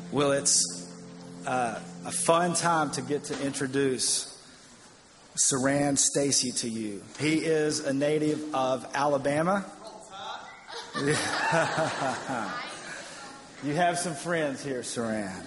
Well, it's a fun time to get to introduce Saran Stacy to you. He is a native of Alabama. You have some friends here, Saran.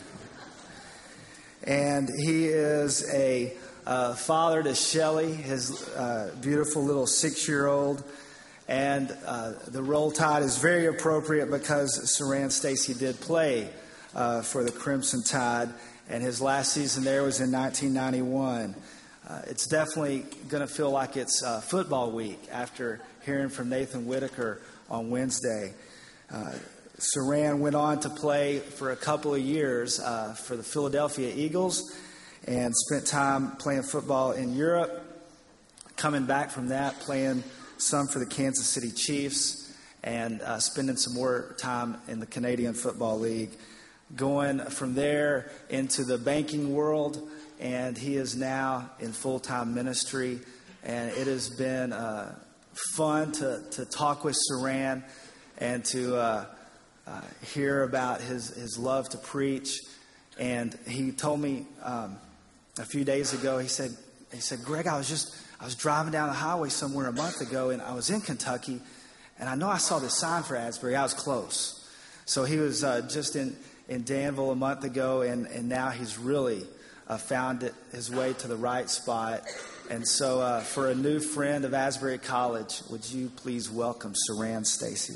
And he is a father to Shelly, his beautiful little 6-year-old. And the Roll Tide is very appropriate because Saran Stacy did play for the Crimson Tide, and his last season there was in 1991. It's definitely going to feel like it's football week after hearing from Nathan Whitaker on Wednesday. Saran went on to play for a couple of years for the Philadelphia Eagles and spent time playing football in Europe. Coming back from that, playing some for the Kansas City Chiefs and spending some more time in the Canadian Football League. Going from there into the banking world, and he is now in full-time ministry. And it has been fun to talk with Saran and to hear about his love to preach. And he told me a few days ago, he said, Greg, I was driving down the highway somewhere a month ago, and I was in Kentucky, and I know I saw this sign for Asbury. I was close. So he was just in Danville a month ago, and now he's really found his way to the right spot. And so for a new friend of Asbury College, would you please welcome Saran Stacy?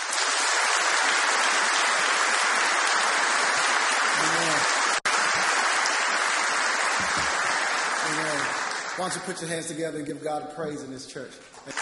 Amen. Amen. Why don't you put your hands together and give God praise in this church?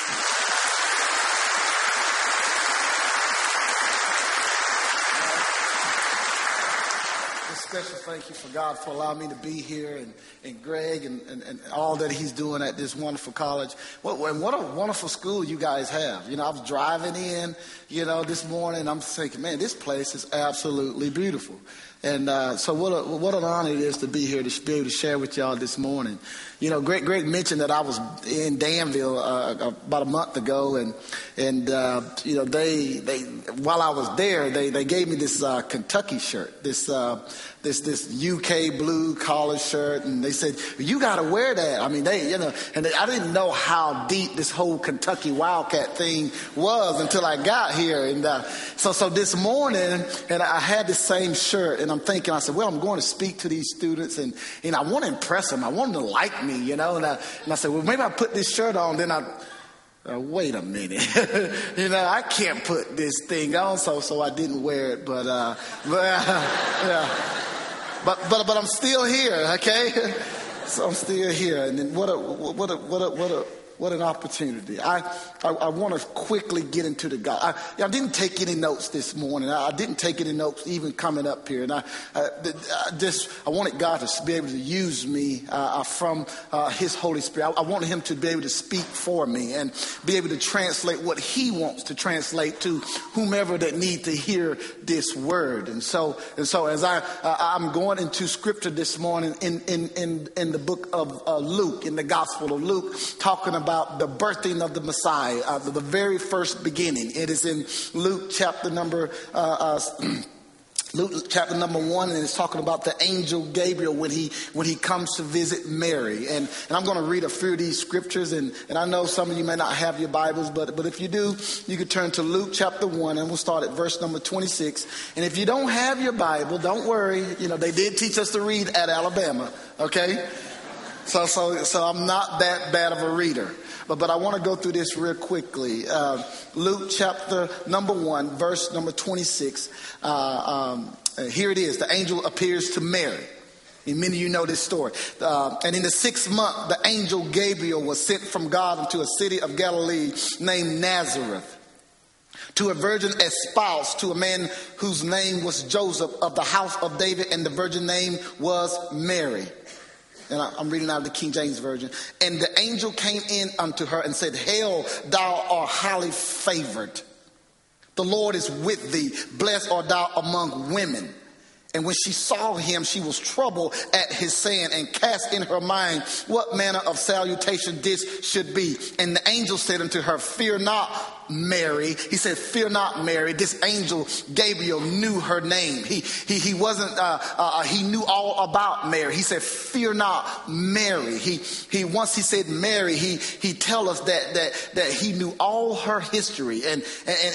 Special thank you for God for allowing me to be here, and Greg and all that he's doing at this wonderful college. What a wonderful school you guys have. I was driving in, this morning. I'm thinking, man, this place is absolutely beautiful. And so what an honor it is to be here, to be able to share with y'all this morning. Greg mentioned that I was in Danville about a month ago, and they while I was there, they gave me this Kentucky shirt, this UK blue collar shirt, and they said, you got to wear that. I mean, I didn't know how deep this whole Kentucky Wildcat thing was until I got here. And so this morning, and I had the same shirt, and I'm thinking, I said, well, I'm going to speak to these students, and I want to impress them. I want them to like me, and I said, well, maybe I put this shirt on, then wait a minute, I can't put this thing on, so I didn't wear it, but I'm still here, okay? So I'm still here, and then what an opportunity. I want to quickly get into the God. I didn't take any notes this morning. I didn't take any notes even coming up here. And I wanted God to be able to use me from his Holy Spirit. I wanted him to be able to speak for me and be able to translate what he wants to translate to whomever that need to hear this word. And so as I'm going into scripture this morning in the book of Luke, in the Gospel of Luke, talking about the birthing of the Messiah, the very first beginning. It is in Luke chapter number 1, and it's talking about the angel Gabriel when he comes to visit Mary. And I'm going to read a few of these scriptures, and I know some of you may not have your Bibles, but if you do, you can turn to Luke chapter 1, and we'll start at verse number 26. And if you don't have your Bible, don't worry. They did teach us to read at Alabama, okay? So I'm not that bad of a reader. But I want to go through this real quickly. Luke chapter number 1, verse number 26. Here it is. The angel appears to Mary. And many of you know this story. And in the 6th month, the angel Gabriel was sent from God into a city of Galilee named Nazareth, to a virgin espoused to a man whose name was Joseph of the house of David, and the virgin name was Mary. And I'm reading out of the King James Version. And the angel came in unto her and said, Hail, thou art highly favored. The Lord is with thee. Blessed art thou among women. And when she saw him, she was troubled at his saying, and cast in her mind what manner of salutation this should be. And the angel said unto her, Fear not, Mary. He said, fear not, Mary. This angel Gabriel knew her name. He wasn't, he knew all about Mary. He said, fear not, Mary. Once he said Mary, he tell us that he knew all her history. And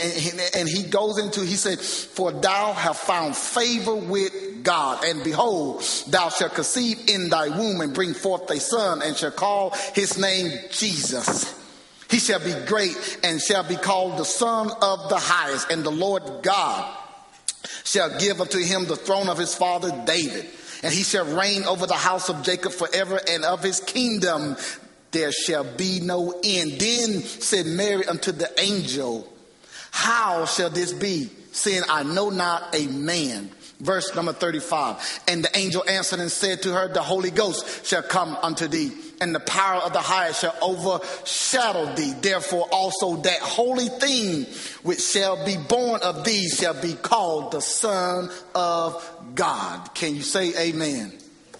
he goes into, he said, for thou have found favor with God, and behold, thou shalt conceive in thy womb and bring forth a son, and shall call his name Jesus. He shall be great and shall be called the Son of the Highest, and the Lord God shall give unto him the throne of his father David, and he shall reign over the house of Jacob forever, and of his kingdom there shall be no end. Then said Mary unto the angel, how shall this be, seeing I know not a man? Verse number 35. And the angel answered and said to her, the Holy Ghost shall come unto thee, and the power of the highest shall overshadow thee. Therefore also that holy thing which shall be born of thee shall be called the Son of God. Can you say amen?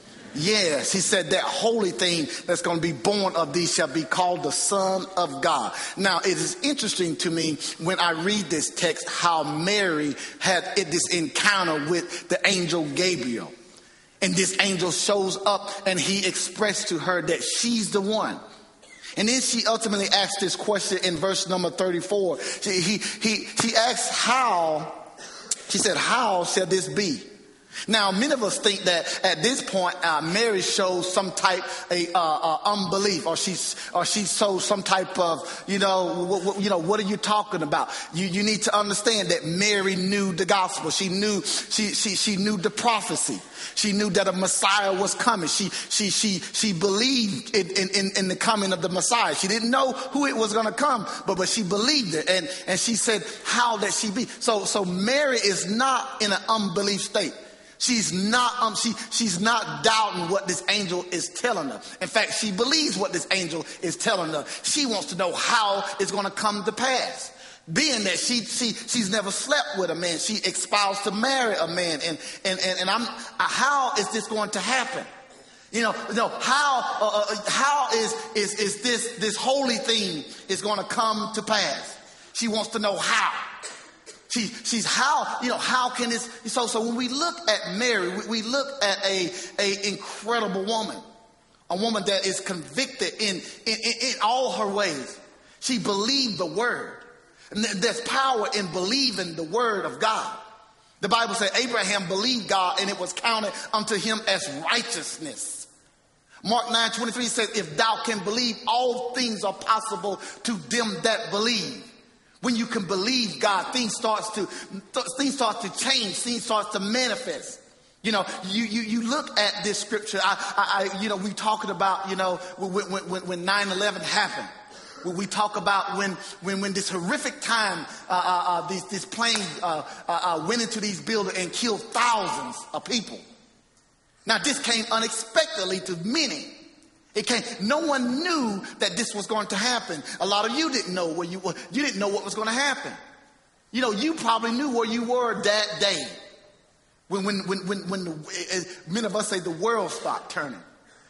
Yes, he said that holy thing that's going to be born of thee shall be called the Son of God. Now, it is interesting to me when I read this text how Mary had this encounter with the angel Gabriel. And this angel shows up and he expressed to her that she's the one. And then she ultimately asked this question in verse number 34. She asked how, she said, how shall this be? Now, many of us think that at this point, Mary shows some type of unbelief, or she shows some type of, what are you talking about? You need to understand that Mary knew the gospel. She knew the prophecy. She knew that a Messiah was coming. She believed in the coming of the Messiah. She didn't know who it was going to come, but she believed it. And she said, how that she be? So Mary is not in an unbelief state. She's not doubting what this angel is telling her. In fact, she believes what this angel is telling her. She wants to know how it's going to come to pass. Being that she's never slept with a man, she espoused to marry a man, and how is this going to happen? How is this holy thing is going to come to pass? She wants to know how. She's how can this, so when we look at Mary, we look at a incredible woman, a woman that is convicted in all her ways. She believed the word. And there's power in believing the word of God. The Bible said Abraham believed God and it was counted unto him as righteousness. Mark 9:23 says, if thou can believe, all things are possible to them that believe. When you can believe God, things start to change, things start to manifest. You look at this scripture. We talking about, when 9/11 happened. We talk about when this horrific time, these planes went into these buildings and killed thousands of people. Now, this came unexpectedly to many. No one knew that this was going to happen. A lot of you didn't know where you were. You didn't know what was going to happen. You probably knew where you were that day. When many of us say the world stopped turning.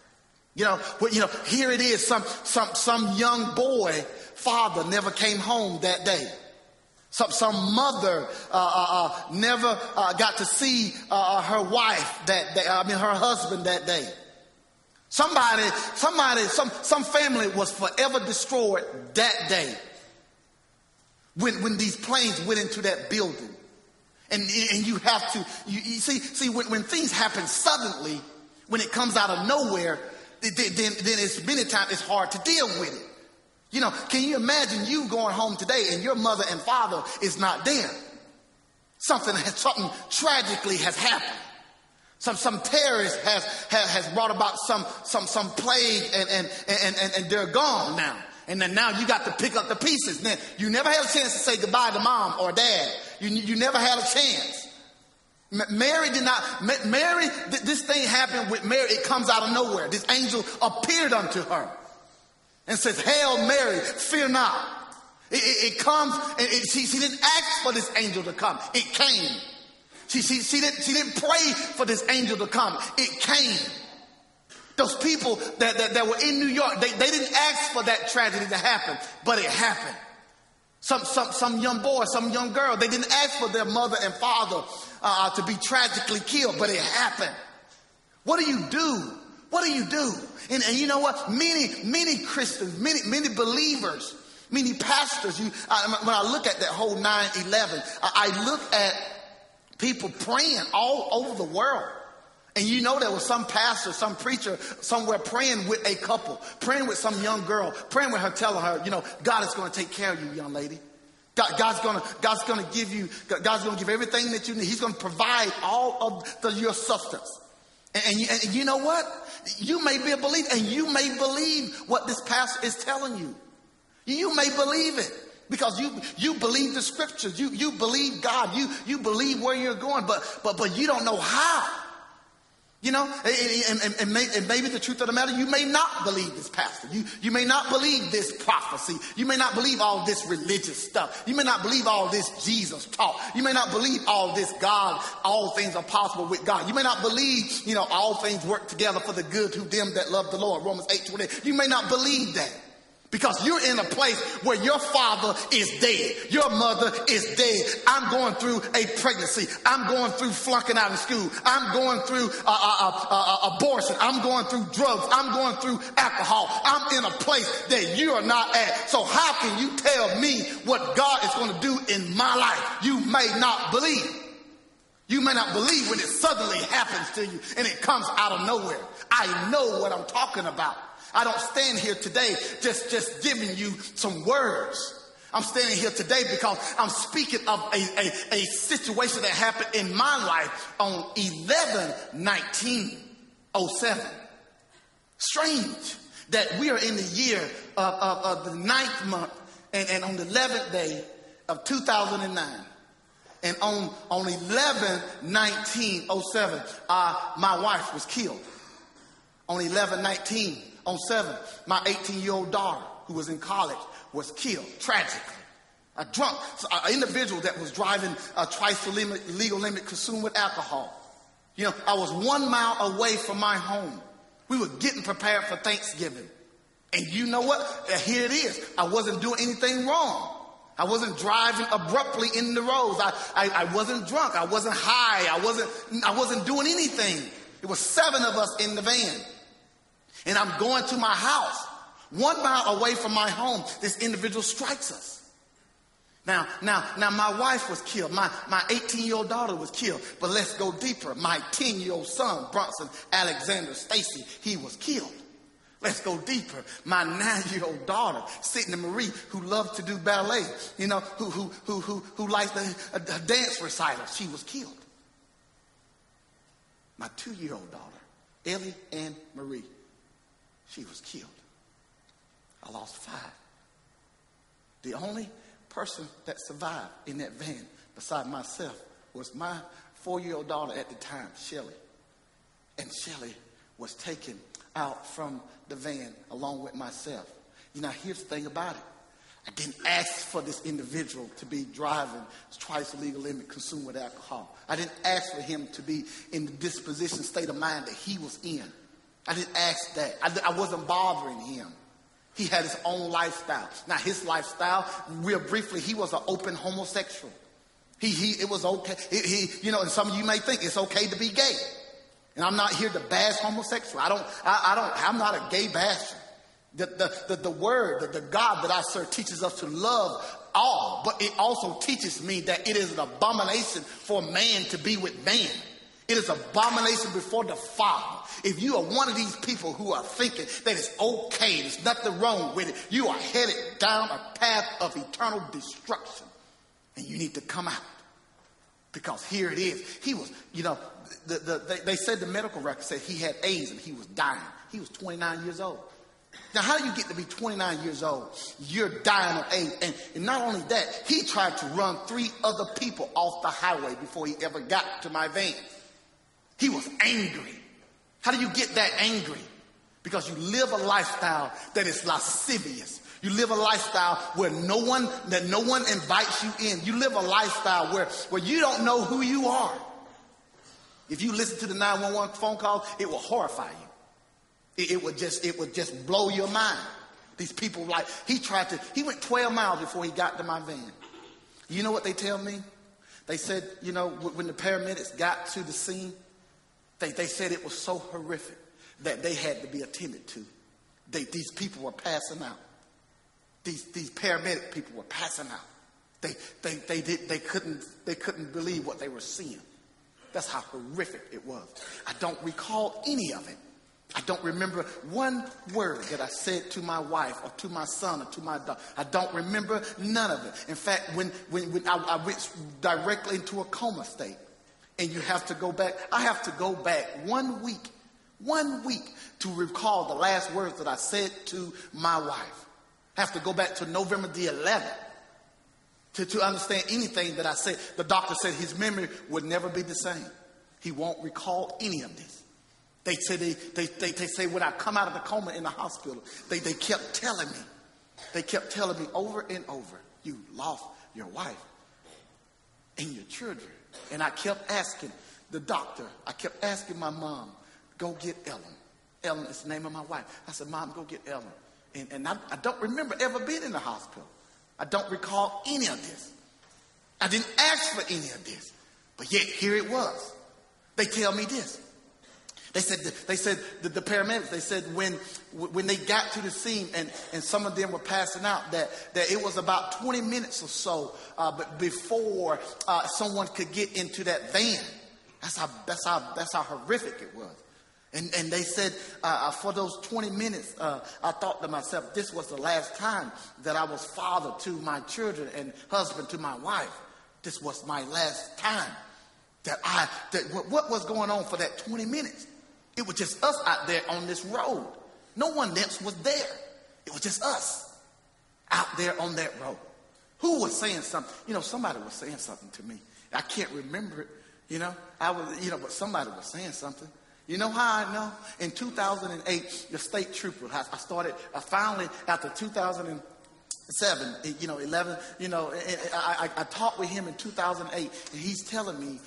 Here it is. Some young boy, father never came home that day. Some mother never got to see her wife that day. Her husband that day. Some family was forever destroyed that day when these planes went into that building. And you have to, you see when things happen suddenly, when it comes out of nowhere, then it's many times it's hard to deal with it. Can you imagine you going home today and your mother and father is not there? Something tragically has happened. Some terrorist has brought about some plague and they're gone now. And then now you got to pick up the pieces. Then you never had a chance to say goodbye to mom or dad. You never had a chance. Mary did not. Mary, this thing happened with Mary. It comes out of nowhere. This angel appeared unto her and says, "Hail Mary, fear not." It comes, and she didn't ask for this angel to come. It came. She didn't pray for this angel to come. It came. Those people that were in New York, they didn't ask for that tragedy to happen, but it happened. Some young boy, some young girl, they didn't ask for their mother and father to be tragically killed, but it happened. What do you do? What do you do? And you know what? Many Christians, many believers, many pastors, when I look at that whole 9/11, I look at people praying all over the world. And you know there was some pastor, some preacher somewhere praying with a couple, praying with some young girl, praying with her, telling her, God is going to take care of you, young lady. God's going to give everything that you need. He's going to provide all of your substance. And you know what? You may be a believer, and you may believe what this pastor is telling you. You may believe it because you believe the scriptures. You believe God. You believe where you're going, but you don't know how. And maybe the truth of the matter, you may not believe this pastor. You may not believe this prophecy. You may not believe all this religious stuff. You may not believe all this Jesus talk. You may not believe all this God, all things are possible with God. You may not believe, all things work together for the good to them that love the Lord. Romans 8:28. You may not believe that. Because you're in a place where your father is dead. Your mother is dead. I'm going through a pregnancy. I'm going through flunking out of school. I'm going through abortion. I'm going through drugs. I'm going through alcohol. I'm in a place that you are not at. So how can you tell me what God is going to do in my life? You may not believe. You may not believe when it suddenly happens to you and it comes out of nowhere. I know what I'm talking about. I don't stand here today just giving you some words. I'm standing here today because I'm speaking of a situation that happened in my life on 11/19/07. Strange that we are in the year of the 9th month and on the 11th day of 2009. And on 11/19/07, my wife was killed. On 11/19/07, my 18-year-old daughter, who was in college, was killed tragically. An individual that was driving twice the legal limit, consumed with alcohol. I was 1 mile away from my home. We were getting prepared for Thanksgiving. And you know what? Here it is. I wasn't doing anything wrong. I wasn't driving abruptly in the roads. I wasn't drunk. I wasn't high. I wasn't doing anything. It was 7 of us in the van. And I'm going to my house. 1 mile away from my home, this individual strikes us. Now, my wife was killed. My 18-year-old daughter was killed. But let's go deeper. My 10-year-old son, Bronson Alexander Stacy, he was killed. Let's go deeper. My 9-year-old daughter, Sydney Marie, who loved to do ballet, who liked the dance recital, she was killed. My 2-year-old daughter, Ellie Ann Marie, she was killed. I lost 5. The only person that survived in that van beside myself was my 4-year-old daughter at the time, Shelly. And Shelly was taken out from the van along with myself. Here's the thing about it. I didn't ask for this individual to be driving twice the legal limit, consumed with alcohol. I didn't ask for him to be in the disposition state of mind that he was in. I didn't ask that. I wasn't bothering him. He had his own lifestyle. Now, his lifestyle, real briefly, he was an open homosexual. It was okay. And some of you may think it's okay to be gay. And I'm not here to bash homosexual. I'm not a gay basher. The word, the God that I serve teaches us to love all, but it also teaches me that it is an abomination for man to be with man. It is abomination before the Father. If you are one of these people who are thinking that it's okay, there's nothing wrong with it, you are headed down a path of eternal destruction. And you need to come out. Because here it is. He was, they said the medical record said he had AIDS and he was dying. He was 29 years old. Now, how do you get to be 29 years old? You're dying of AIDS. And not only that, he tried to run 3 other people off the highway before he ever got to my van. He was angry. How do you get that angry? Because you live a lifestyle that is lascivious. You live a lifestyle where no one invites you in. You live a lifestyle where you don't know who you are. If you listen to the 911 phone call, it will horrify you. It would just blow your mind. These people, like, he went 12 miles before he got to my van. You know what they tell me? They said, you know, when the paramedics got to the scene, they said it was so horrific that they had to be attended to. These people were passing out. These paramedic people were passing out. They couldn't believe what they were seeing. That's how horrific it was. I don't recall any of it. I don't remember one word that I said to my wife or to my son or to my daughter. I don't remember none of it. In fact, when I went directly into a coma state, and you have to go back, I have to go back 1 week to recall the last words that I said to my wife. I have to go back to November the 11th to understand anything that I said. The doctor said his memory would never be the same. He won't recall any of this. They say when I come out of the coma in the hospital, they kept telling me over and over, you lost your wife and your children. And I kept asking the doctor, I kept asking my mom, go get Ellen. Ellen is the name of my wife. I said, Mom, go get Ellen. And I don't remember ever being in the hospital. I don't recall any of this. I didn't ask for any of this. But yet here it was. They tell me this. They said the paramedics, they said when they got to the scene and some of them were passing out, that it was about 20 minutes or so but before someone could get into that van. That's how horrific it was. And they said for those 20 minutes, I thought to myself, this was the last time that I was father to my children and husband to my wife. This was my last time what was going on for that 20 minutes. It was just us out there on this road. No one else was there. It was just us out there on that road. Who was saying something? You know, somebody was saying something to me. I can't remember it. But somebody was saying something. You know how I know? In 2008, the state trooper, I finally, after 2007, 11, I talked with him in 2008, and he's telling me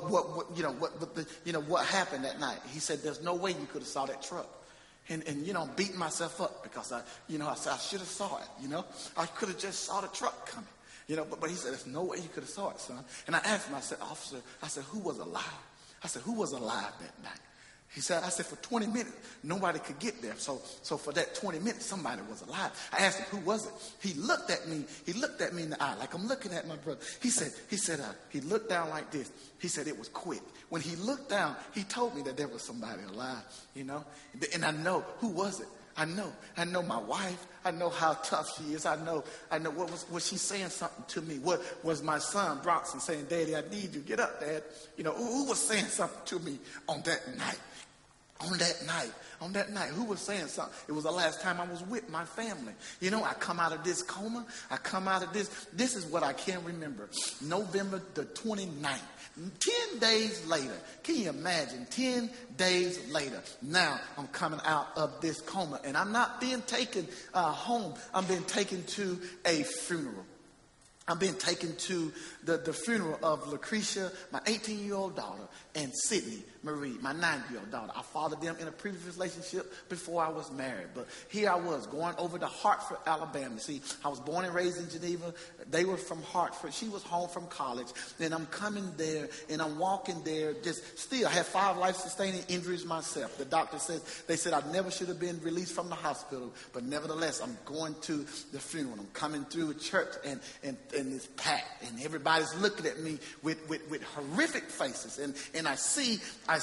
what happened that night. He said, there's no way you could have saw that truck. And I'm beating myself up because I said, I should have saw it, I could have just saw the truck coming, but he said, there's no way you could have saw it, son. And I asked him, I said, officer, who was alive? I said, who was alive that night? He said, I said, for 20 minutes, nobody could get there. So for that 20 minutes, somebody was alive. I asked him, who was it? He looked at me in the eye, like I'm looking at my brother. He said, he looked down like this. He said, it was quick. When he looked down, he told me that there was somebody alive, And I know, who was it? I know my wife. I know how tough she is. I know was she saying something to me? What was my son Bronson saying, Daddy, I need you. Get up, Dad. Who was saying something to me on that night? On that night, who was saying something? It was the last time I was with my family. I come out of this coma. This is what I can remember. November the 29th. 10 days later. Can you imagine? 10 days later. Now I'm coming out of this coma. And I'm not being taken home. I'm being taken to a funeral. I'm being taken to the funeral of Lucretia, my 18-year-old daughter, and Sydney Marie, my 9-year-old daughter. I fathered them in a previous relationship before I was married. But here I was going over to Hartford, Alabama. See, I was born and raised in Geneva. They were from Hartford. She was home from college. Then I'm coming there, and I'm walking there. I had 5 life-sustaining injuries myself. The doctor they said I never should have been released from the hospital. But nevertheless, I'm going to the funeral. I'm coming through a church, and it's packed, and everybody's looking at me with horrific faces, and I see at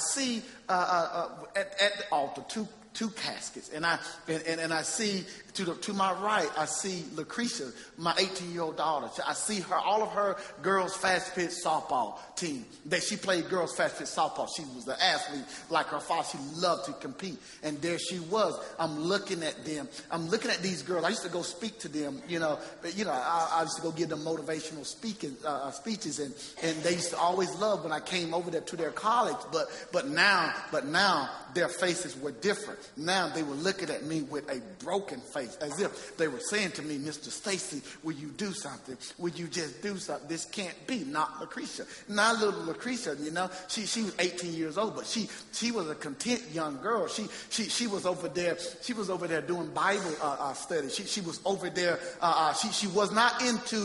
the altar two caskets, and I see to my right, I see Lucretia, my 18-year-old daughter. I see all of her girls fast pitch softball team. She played girls fast pitch softball. She was an athlete like her father. She loved to compete, and there she was. I'm looking at them. I'm looking at these girls. I used to go speak to them, But I used to go give them motivational speeches, and they used to always love when I came over there to their college. But now their faces were different. Now they were looking at me with a broken face, as if they were saying to me, Mr. Stacy, will you do something? Will you just do something? This can't be, not Lucretia. Now little Lucretia, she was 18 years old, but she was a content young girl. She was over there doing Bible study. She was over there. She was not into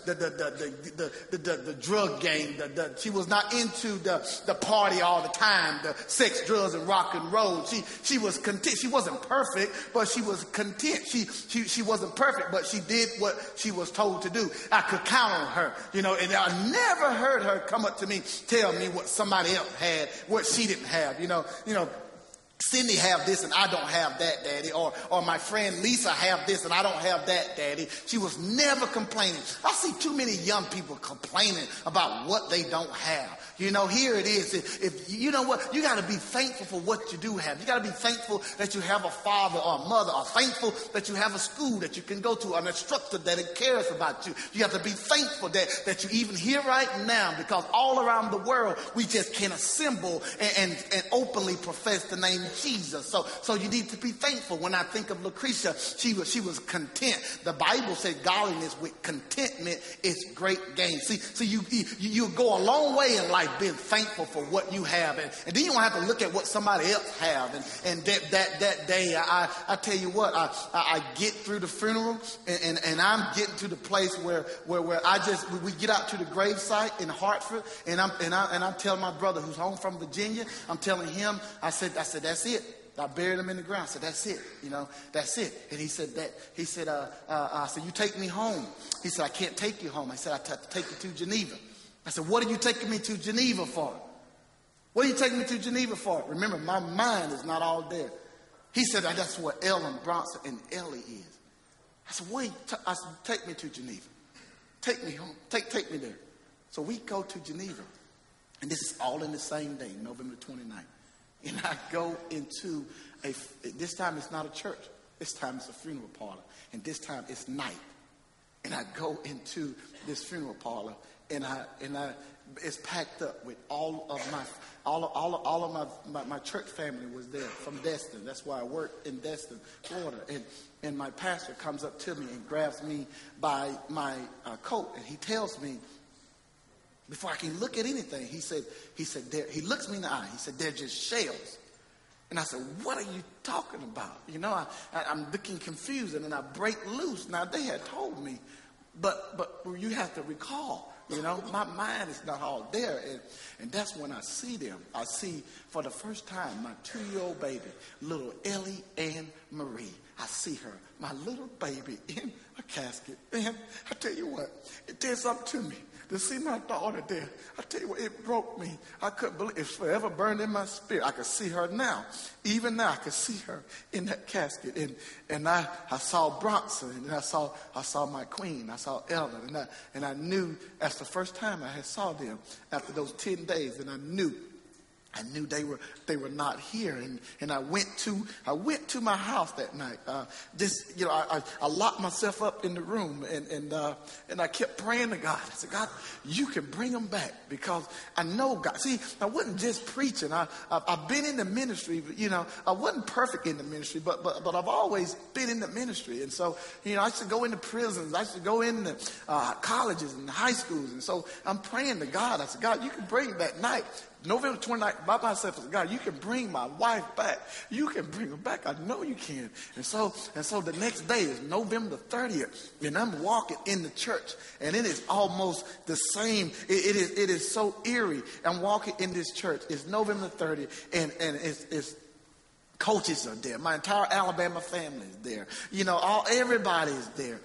the drug game. She was not into the party all the time, the sex, drugs, and rock and roll. She was content. She wasn't perfect, but she was content. She wasn't perfect, but she did what she was told to do. I could count on her, and I never heard her come up to me, tell me what somebody else had, what she didn't have, Cindy have this and I don't have that, Daddy. Or my friend Lisa have this and I don't have that, Daddy. She was never complaining. I see too many young people complaining about what they don't have. Here it is. If you know what, you got to be thankful for what you do have. You got to be thankful that you have a father or a mother, or thankful that you have a school that you can go to, an instructor that cares about you. You have to be thankful that you're even here right now, because all around the world we just can't assemble and openly profess the name Jesus. So you need to be thankful. When I think of Lucretia, she was content. The Bible said godliness with contentment is great gain. See, you go a long way in life being thankful for what you have, and then you don't have to look at what somebody else have. And that day, I tell you what, I get through the funeral, and I'm getting to the place where we get out to the gravesite in Hartford, and I'm telling my brother who's home from Virginia, I'm telling him, I said that's it. I buried him in the ground. I said, that's it. That's it. And he said, I said, you take me home. He said, I can't take you home. I said, I have to take you to Geneva. I said, what are you taking me to Geneva for? What are you taking me to Geneva for? Remember, my mind is not all there. He said, that's where Ellen Bronson and Ellie is. I said, I said, take me to Geneva. Take me home. Take me there. So we go to Geneva. And this is all in the same day, November 29th. And I go into this time it's not a church. This time it's a funeral parlor. And this time it's night. And I go into this funeral parlor, and it's packed up with all of my church family was there from Destin. That's why I work in Destin, Florida. And my pastor comes up to me and grabs me by my coat, and he tells me, before I can look at anything, he said, he looks me in the eye. He said, they're just shells. And I said, what are you talking about? I'm looking confused, and then I break loose. Now, they had told me, but you have to recall, my mind is not all there. And that's when I see them. I see for the first time my 2-year-old baby, little Ellie Ann Marie. I see her, my little baby, in a casket. And I tell you what, it did something to me. To see my daughter there, I tell you what, it broke me. I couldn't believe it's forever burned in my spirit. I could see her now. Even now, I could see her in that casket. And I saw Bronson, and I saw my queen. I saw Ellen, and I knew that's the first time I had saw them after those 10 days, and I knew they were not here, and I went to my house that night. I locked myself up in the room, and I kept praying to God. I said, God, you can bring them back, because I know God. See, I wasn't just preaching. I've been in the ministry, but I wasn't perfect in the ministry, but I've always been in the ministry, and so I used to go into prisons. I used to go into colleges and high schools, and so I'm praying to God. I said, God, you can bring that night. November 29th, by myself, I said, God, you can bring my wife back. You can bring her back. I know you can. And so the next day is November 30th, and I'm walking in the church, and it is almost the same. It is so eerie. I'm walking in this church. It's November 30th, and it's coaches are there. My entire Alabama family is there. Everybody is there.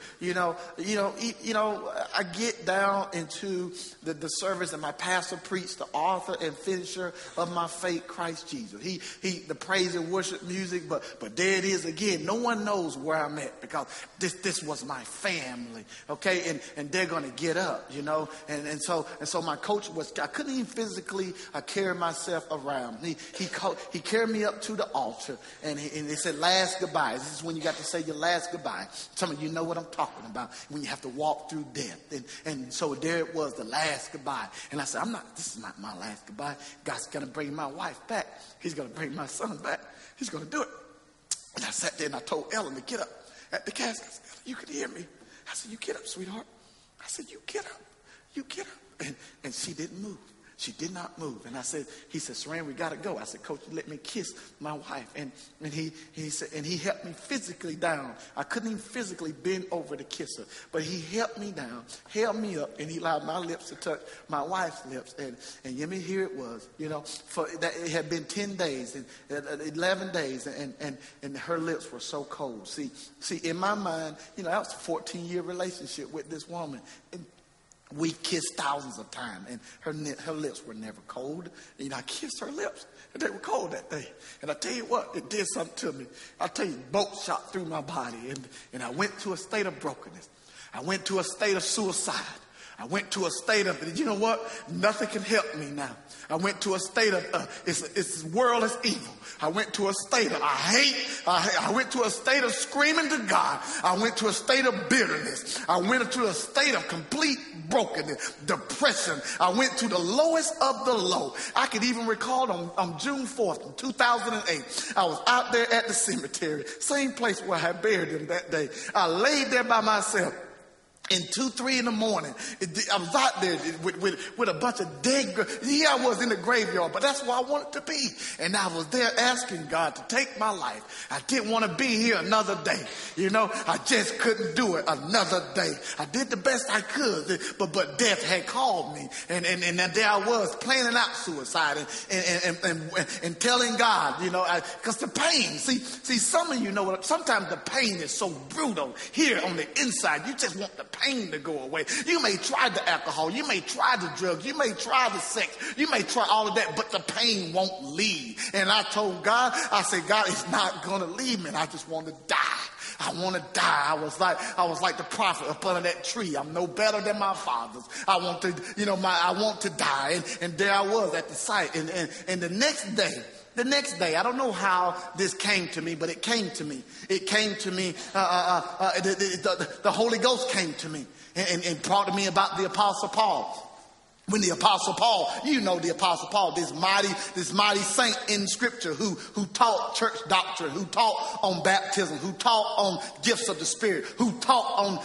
I get down into the service, and my pastor preached, the author and finisher of my faith, Christ Jesus. He the praise and worship music, but there it is again. No one knows where I'm at, because this was my family. Okay, and they're gonna get up, and so my coach I couldn't even physically carry myself around. He carried me up to the altar. And they said last goodbyes. This is when you got to say your last goodbye. Some of you know what I'm talking about, when you have to walk through death. And so there it was, the last goodbye. And I said, this is not my last goodbye. God's going to bring my wife back. He's going to bring my son back. He's going to do it. And I sat there and I told Ellen to get up at the casket. I said, Ellen, you can hear me. I said, you get up, sweetheart. I said, you get up. You get up. And she didn't move. She did not move. And he said, Saran, we got to go. I said, Coach, let me kiss my wife. And he said, and he helped me physically down. I couldn't even physically bend over to kiss her. But he helped me down, held me up, and he allowed my lips to touch my wife's lips. And here it was, it had been 10 days and 11 days. And her lips were so cold. See, in my mind, that was a 14-year relationship with this woman. And we kissed thousands of times, and her lips were never cold. I kissed her lips, and they were cold that day. And I tell you what, it did something to me. I tell you, bolt shot through my body, and I went to a state of brokenness. I went to a state of suicide. I went to a state of, nothing can help me now. I went to a state of, this world is evil. I went to a state of, I went to a state of screaming to God. I went to a state of bitterness. I went to a state of complete brokenness, depression. I went to the lowest of the low. I could even recall on June 4th, 2008, I was out there at the cemetery, same place where I buried him that day. I laid there by myself. In 2, 3 in the morning, I was out there with a bunch of dead. Here I was in the graveyard, but that's where I wanted to be. And I was there asking God to take my life. I didn't want to be here another day. I just couldn't do it another day. I did the best I could, but death had called me. And there I was planning out suicide and telling God, because the pain, see, some of you know what, sometimes the pain is so brutal here on the inside. You just want the pain to go away. You may try the alcohol, you may try the drugs, you may try the sex, you may try all of that, but the pain won't leave. And I told God, I said, God, it's not going to leave me. And I just want to die. I want to die. I was like the prophet up under that tree. I'm no better than my fathers. I want to die. And there I was at the site. And the next day, I don't know how this came to me, but it came to me. It came to me. The Holy Ghost came to me and brought to me about the Apostle Paul. When the Apostle Paul, the Apostle Paul, this mighty saint in Scripture who taught church doctrine, who taught on baptism, who taught on gifts of the Spirit, who taught on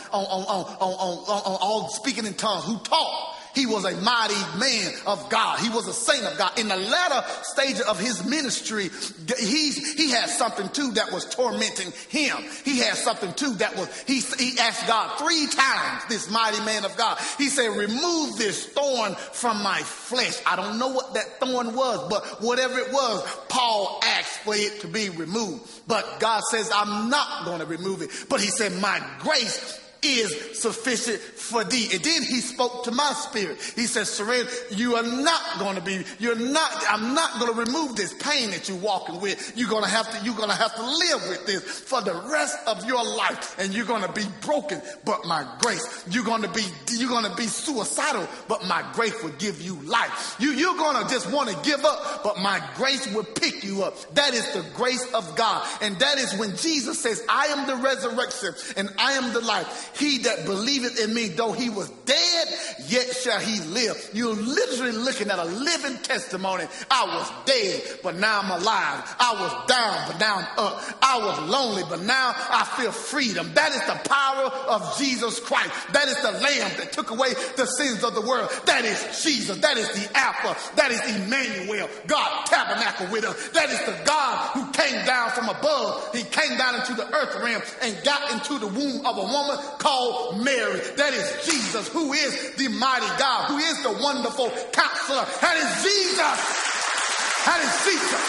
all speaking in tongues, who taught. He was a mighty man of God. He was a saint of God. In the latter stage of his ministry, he had something too that was tormenting him. He had something too that was, he asked God 3 times, this mighty man of God. He said, remove this thorn from my flesh. I don't know what that thorn was, but whatever it was, Paul asked for it to be removed. But God says, I'm not going to remove it. But he said, my grace is sufficient for thee. And then he spoke to my spirit. He said, Saran, I'm not going to remove this pain that you're walking with. You're going to have to live with this for the rest of your life. And you're going to be broken, but my grace. You're going to be suicidal, but my grace will give you life. You're going to just want to give up, but my grace will pick you up. That is the grace of God. And that is when Jesus says, I am the resurrection and I am the life. He that believeth in me, though he was dead, yet shall he live. You're literally looking at a living testimony. I was dead, but now I'm alive. I was down, but now I'm up. I was lonely, but now I feel freedom. That is the power of Jesus Christ. That is the Lamb that took away the sins of the world. That is Jesus. That is the Alpha. That is Emmanuel. God tabernacle with us. That is the God who came down from above. He came down into the earth realm and got into the womb of a woman called Mary. That is Jesus, who is the mighty God, who is the wonderful counselor. That is Jesus. That is Jesus.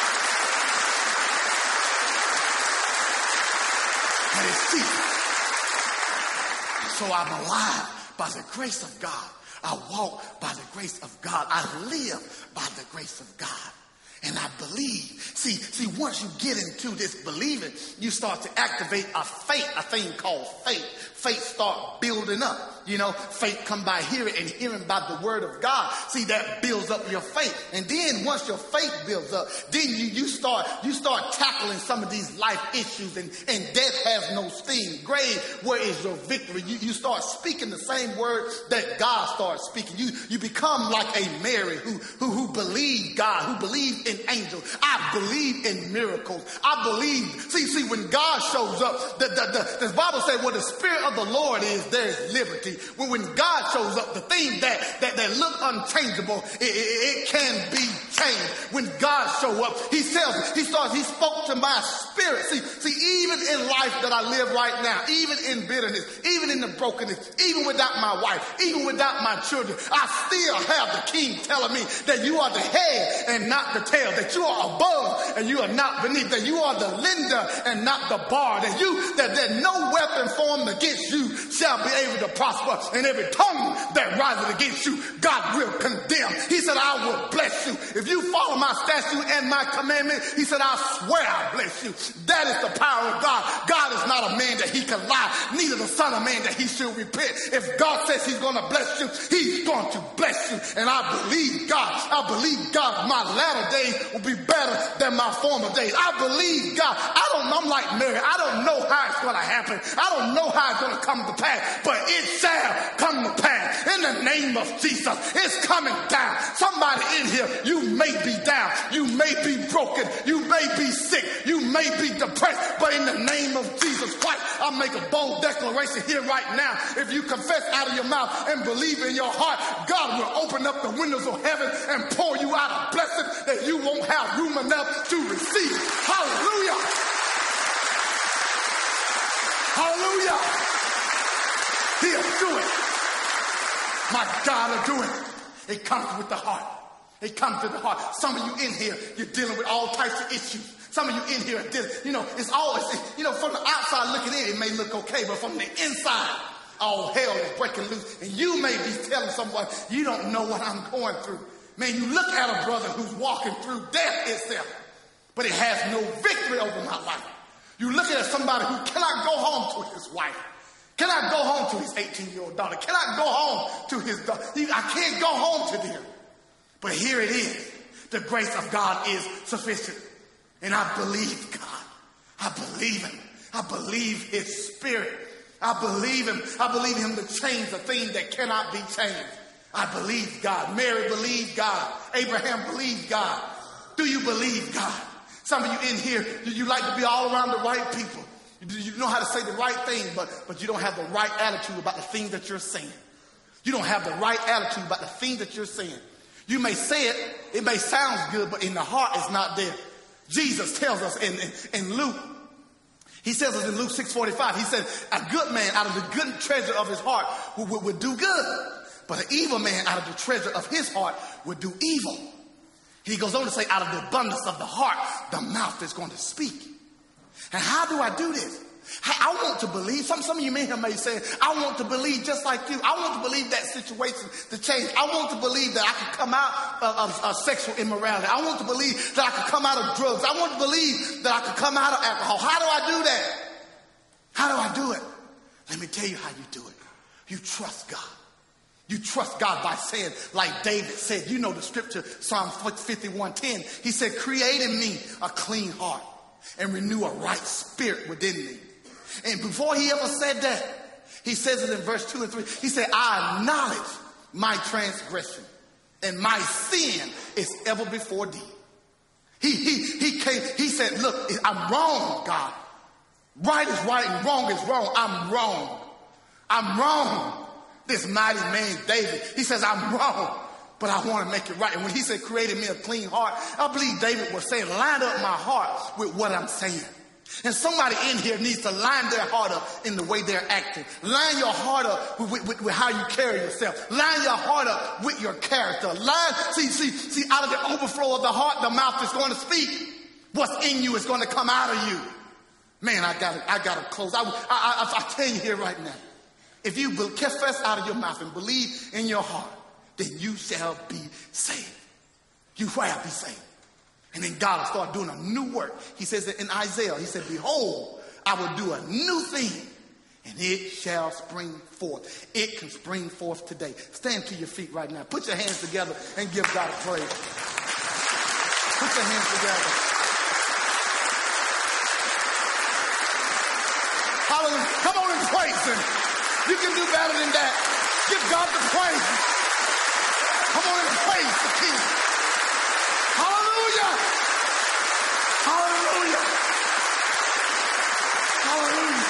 That is Jesus. So I'm alive by the grace of God. I walk by the grace of God. I live by the grace of God. And I believe. See, once you get into this believing, you start to activate a thing called faith. Faith start building up. faith come by hearing and hearing by the word of God. See, that builds up your faith. And then once your faith builds up, then you start tackling some of these life issues, and death has no sting. Grave, where is your victory? You start speaking the same word that God starts speaking. You become like a Mary who believed God, who believed in angels. I believe in miracles. I believe. See, when God shows up, the Bible says, where the Spirit of the Lord is, there is liberty. When God shows up, the thing that look unchangeable, it can be changed. When God show up, he spoke to my spirit. See, even in life that I live right now, even in bitterness, even in the brokenness, even without my wife, even without my children, I still have the King telling me that you are the head and not the tail, that you are above and you are not beneath, that you are the lender and not the bar, that no weapon formed against you shall be able to prosper, and every tongue that rises against you, God will condemn. He said, I will bless you. If you follow my statute and my commandment, he said, I swear I'll bless you. That is the power of God. God is not a man that he can lie, neither the son of man that he should repent. If God says he's going to bless you, he's going to bless you. And I believe God. I believe God. My latter days will be better than my former days. I believe God. I don't know. I'm like Mary. I don't know how it's going to happen. I don't know how it's going to come to pass, but it shall come to pass in the name of Jesus. It's coming down. Somebody in here, you may be down. You may be broken. You may be sick. You may be depressed, but in the name of Jesus Christ, I make a bold declaration here right now. If you confess out of your mouth and believe in your heart, God will open up the windows of heaven and pour you out a blessing that you won't have room enough to receive. Hallelujah. Hallelujah. He'll do it. My God will do it. It comes with the heart. It comes to the heart. Some of you in here, you're dealing with all types of issues. Some of you in here are dealing, it's always, from the outside looking in, it may look okay, but from the inside, all hell is breaking loose. And you may be telling someone, you don't know what I'm going through. Man, you look at a brother who's walking through death itself, but it has no victory over my life. You look at somebody who cannot go home to his wife. Cannot go home to his 18-year-old daughter. Cannot go home to his daughter. I can't go home to them. But here it is. The grace of God is sufficient. And I believe God. I believe him. I believe his spirit. I believe him. I believe him to change the thing that cannot be changed. I believe God. Mary believed God. Abraham believed God. Do you believe God? Some of you in here, you like to be all around the right people. You know how to say the right thing, but you don't have the right attitude about the thing that you're saying. You don't have the right attitude about the thing that you're saying. You may say it, it may sound good, but in the heart it's not there. Jesus tells us in Luke, he tells us in Luke 6:45, he said, a good man out of the good treasure of his heart would do good, but an evil man out of the treasure of his heart would do evil. He goes on to say, out of the abundance of the heart, the mouth is going to speak. And how do I do this? I want to believe. Some of you men here may say, I want to believe just like you. I want to believe that situation to change. I want to believe that I can come out of sexual immorality. I want to believe that I can come out of drugs. I want to believe that I can come out of alcohol. How do I do that? How do I do it? Let me tell you how you do it. You trust God. You trust God by saying, like David said, you know the scripture, Psalm 51:10. He said, create in me a clean heart and renew a right spirit within me. And before he ever said that, he says it in verse 2 and 3. He said, I acknowledge my transgression and my sin is ever before thee. He said, look, I'm wrong, God. Right is right and wrong is wrong. I'm wrong. I'm wrong. This mighty man, David, he says, I'm wrong, but I want to make it right. And when he said, created me a clean heart, I believe David was saying, line up my heart with what I'm saying. And somebody in here needs to line their heart up in the way they're acting. Line your heart up with how you carry yourself. Line your heart up with your character. See, out of the overflow of the heart, the mouth is going to speak. What's in you is going to come out of you. Man, I gotta close. I tell you here right now, if you confess out of your mouth and believe in your heart, then you shall be saved. You shall be saved. And then God will start doing a new work. He says it in Isaiah. He said, behold, I will do a new thing. and it shall spring forth. It can spring forth today. Stand to your feet right now. Put your hands together and give God a praise. Put your hands together. Hallelujah. Come on and praise him. You can do better than that. Give God the praise. Come on and praise the King. Hallelujah. Hallelujah. Hallelujah.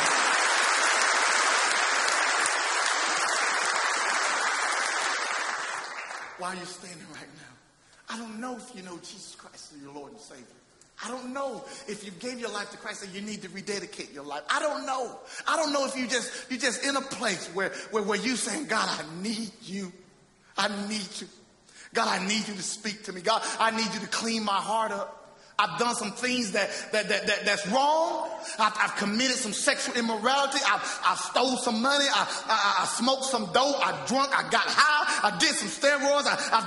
Why are you standing right now? I don't know if you know Jesus Christ as your Lord and Savior. I don't know if you gave your life to Christ and you need to rededicate your life. I don't know. I don't know if you just in a place where you saying, God, I need you. I need you. God, I need you to speak to me. God, I need you to clean my heart up. I've done some things that's wrong. I've committed some sexual immorality. I've stole some money. I smoked some dope. I drunk. I got high. I did some steroids.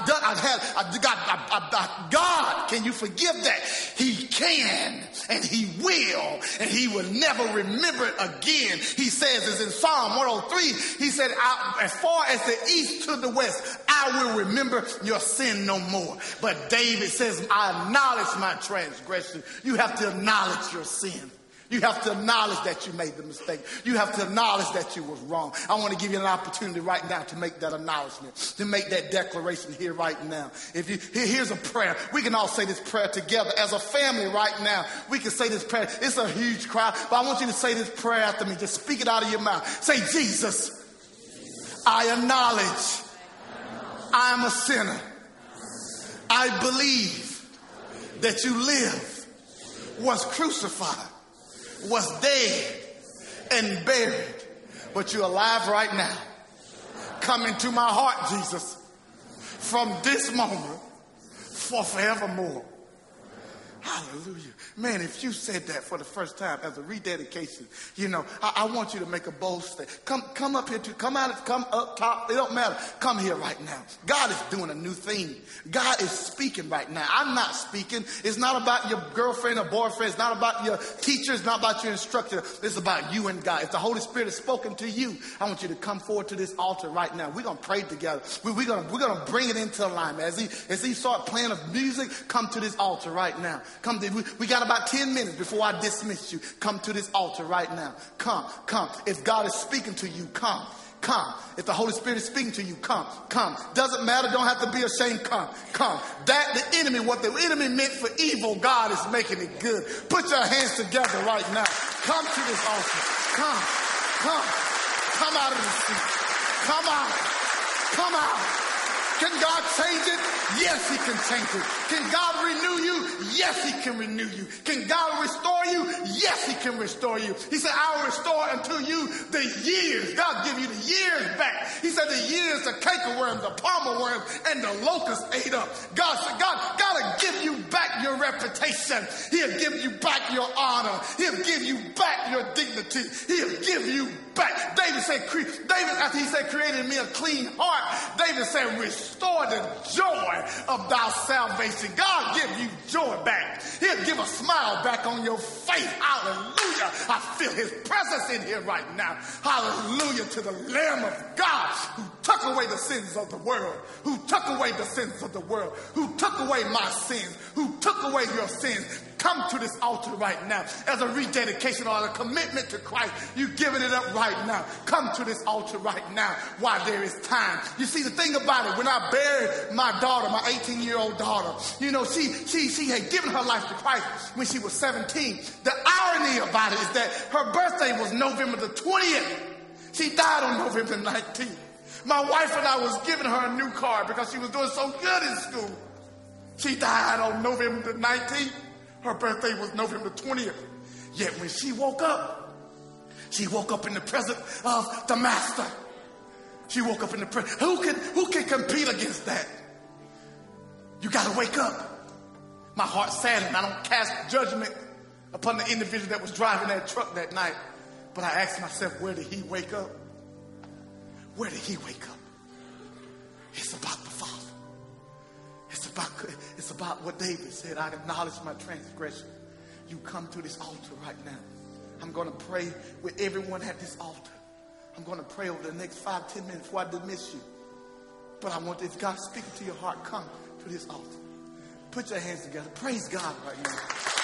God, can you forgive that? He can, and he will, and he will never remember it again. He says, it's in Psalm 103. He said, as far as the east to the west, I will remember your sin no more. But David says, I acknowledge my transgression. You have to acknowledge your sin. You have to acknowledge that you made the mistake. You have to acknowledge that you was wrong. I want to give you an opportunity right now to make that acknowledgement, to make that declaration here right now. Here's a prayer. We can all say this prayer together as a family right now. We can say this prayer. It's a huge crowd, but I want you to say this prayer after me. Just speak it out of your mouth. Say, Jesus, I acknowledge I am a sinner. I believe that you live, was crucified, was dead and buried, but you're alive right now. Come into my heart, Jesus, from this moment for forevermore. Hallelujah. Man, if you said that for the first time as a rededication, I want you to make a bold statement. Come up here, come up top. It don't matter. Come here right now. God is doing a new thing. God is speaking right now. I'm not speaking. It's not about your girlfriend or boyfriend. It's not about your teacher. It's not about your instructor. It's about you and God. If the Holy Spirit has spoken to you, I want you to come forward to this altar right now. We're going to pray together. We're going to bring it into alignment. As he start playing the music, come to this altar right now. We got about 10 minutes before I dismiss you. Come to this altar right now. Come. If God is speaking to you, come. If the Holy Spirit is speaking to you, come. Doesn't matter. Don't have to be ashamed. Come. What the enemy meant for evil, God is making it good. Put your hands together right now. Come to this altar. Come out of the seat. Come out. Can God change it? Yes, he can change it. Can God renew you? Yes, he can renew you. Can God restore you? Yes, he can restore you. He said, I will restore unto you the years. God give you the years back. He said the years the cankerworms, the palmer worms, and the locusts ate up. God said, God will give you back your reputation. He'll give you back your honor. He'll give you back your dignity. He'll give you back. David after he said, created me a clean heart, David said, restore the joy of thy salvation. God give you joy back. He'll give a smile back on your face. Hallelujah. I feel his presence in here right now. Hallelujah to the Lamb of God who took away the sins of the world, who took away the sins of the world, who took away my sins, who took away your sins. Come to this altar right now as a rededication or a commitment to Christ. You're giving it up right now. Come to this altar right now while there is time. You see, the thing about it, when I buried my daughter, my 18-year-old daughter, she had given her life to Christ when she was 17. The irony about it is that her birthday was November the 20th. She died on November 19th. My wife and I was giving her a new car because she was doing so good in school. She died on November the 19th. Her birthday was November 20th. Yet when she woke up in the presence of the Master. She woke up in the presence. Who can compete against that? You got to wake up. My heart saddened. I don't cast judgment upon the individual that was driving that truck that night. But I asked myself, where did he wake up? Where did he wake up? It's about the Father. It's about what David said. I acknowledge my transgression. You come to this altar right now. I'm going to pray with everyone at this altar. I'm going to pray over the next 5-10 minutes before I dismiss you. But I want, if God speaking to your heart, come to this altar. Put your hands together. Praise God right now.